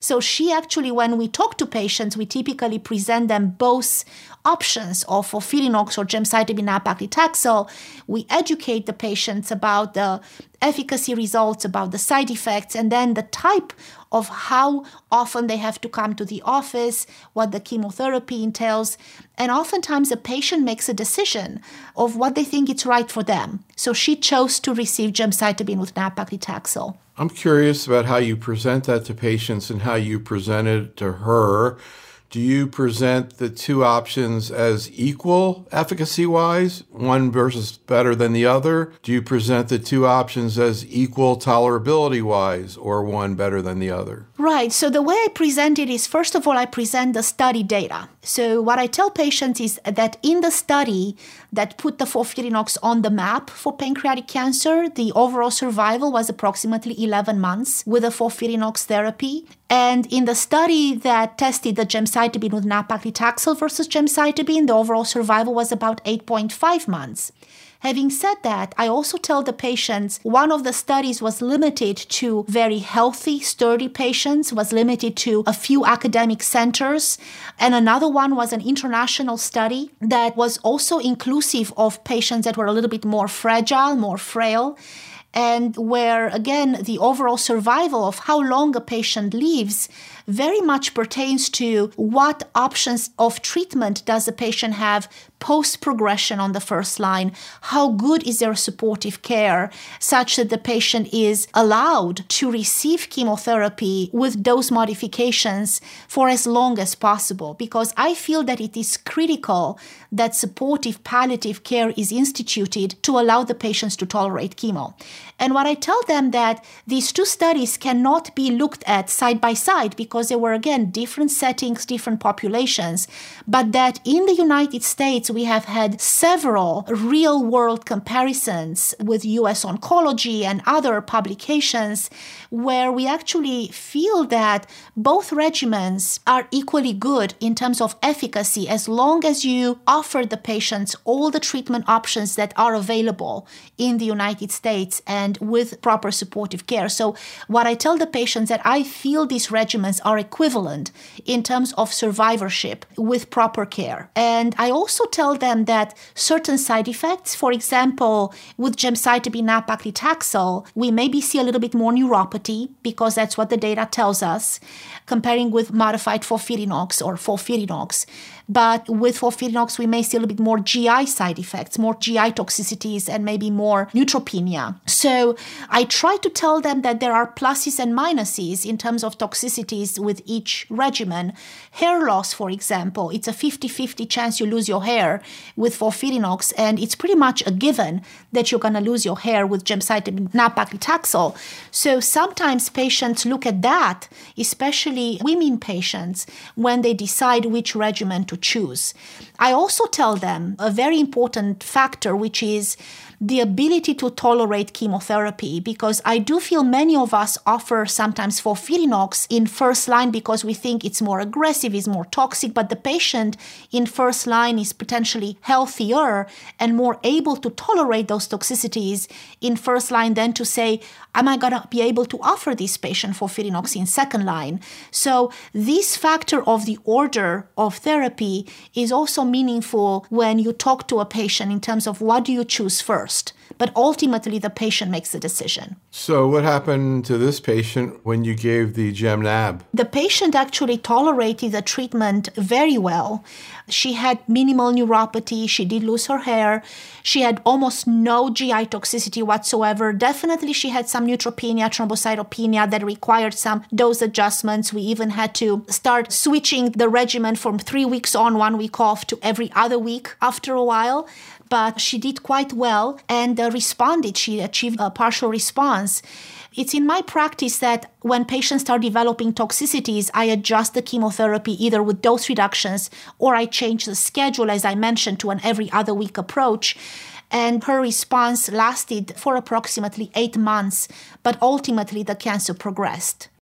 So she actually, when we talk to patients, we typically present them both options of FOLFIRINOX or gemcitabine nab-paclitaxel. We educate the patients about the efficacy results, about the side effects, and then the type of how often they have to come to the office, what the chemotherapy entails. And oftentimes a patient makes a decision of what they think is right for them. So she chose to receive gemcitabine with nab-paclitaxel. I'm curious about how you present that to patients and how you present it to her. Do you present the two options as equal efficacy-wise, one versus better than the other? Do you present the two options as equal tolerability-wise, or one better than the other? Right. So the way I present it is, first of all, I present the study data. So what I tell patients is that in the study that put the FOLFIRINOX on the map for pancreatic cancer, the overall survival was approximately 11 months with a FOLFIRINOX therapy. And in the study that tested the gemcitabine with nab-paclitaxel versus gemcitabine, the overall survival was about 8.5 months. Having said that, I also tell the patients one of the studies was limited to very healthy, sturdy patients, was limited to a few academic centers, and another one was an international study that was also inclusive of patients that were a little bit more fragile, more frail, and where, again, the overall survival of how long a patient lives very much pertains to what options of treatment does the patient have post-progression on the first line, how good is their supportive care such that the patient is allowed to receive chemotherapy with dose modifications for as long as possible. Because I feel that it is critical that supportive palliative care is instituted to allow the patients to tolerate chemo. And what I tell them that these two studies cannot be looked at side by side because they were, again, different settings, different populations, but that in the United States, we have had several real-world comparisons with US Oncology and other publications where we actually feel that both regimens are equally good in terms of efficacy as long as you offer the patients all the treatment options that are available in the United States and with proper supportive care. So what I tell the patients that I feel these regimens are equivalent in terms of survivorship with proper care. And I also tell them that certain side effects, for example, with gemcitabine nab-paclitaxel, we maybe see a little bit more neuropathy because that's what the data tells us, comparing with modified FOLFIRINOX or FOLFIRINOX. But with FOLFIRINOX, we may see a little bit more GI side effects, more GI toxicities, and maybe more neutropenia. So I try to tell them that there are pluses and minuses in terms of toxicities with each regimen. Hair loss, for example, it's a 50-50 chance you lose your hair with FOLFIRINOX, and it's pretty much a given that you're going to lose your hair with gemcitabine nab-paclitaxel. So sometimes patients look at that, especially women patients, when they decide which regimen to choose. I also tell them a very important factor, which is the ability to tolerate chemotherapy, because I do feel many of us offer sometimes FOLFIRINOX in first line because we think it's more aggressive, it's more toxic, but the patient in first line is potentially healthier and more able to tolerate those toxicities in first line than to say, am I going to be able to offer this patient FOLFIRINOX in second line? So this factor of the order of therapy is also meaningful when you talk to a patient in terms of what do you choose first. But ultimately, the patient makes the decision. So what happened to this patient when you gave the GemNab? The patient actually tolerated the treatment very well. She had minimal neuropathy. She did lose her hair. She had almost no GI toxicity whatsoever. Definitely, she had some neutropenia, thrombocytopenia that required some dose adjustments. We even had to start switching the regimen from 3 weeks on, 1 week off to every other week after a while. But she did quite well and responded. She achieved a partial response. It's in my practice that when patients start developing toxicities, I adjust the chemotherapy either with dose reductions or I change the schedule, as I mentioned, to an every other week approach. And her response lasted for approximately 8 months, but ultimately the cancer progressed.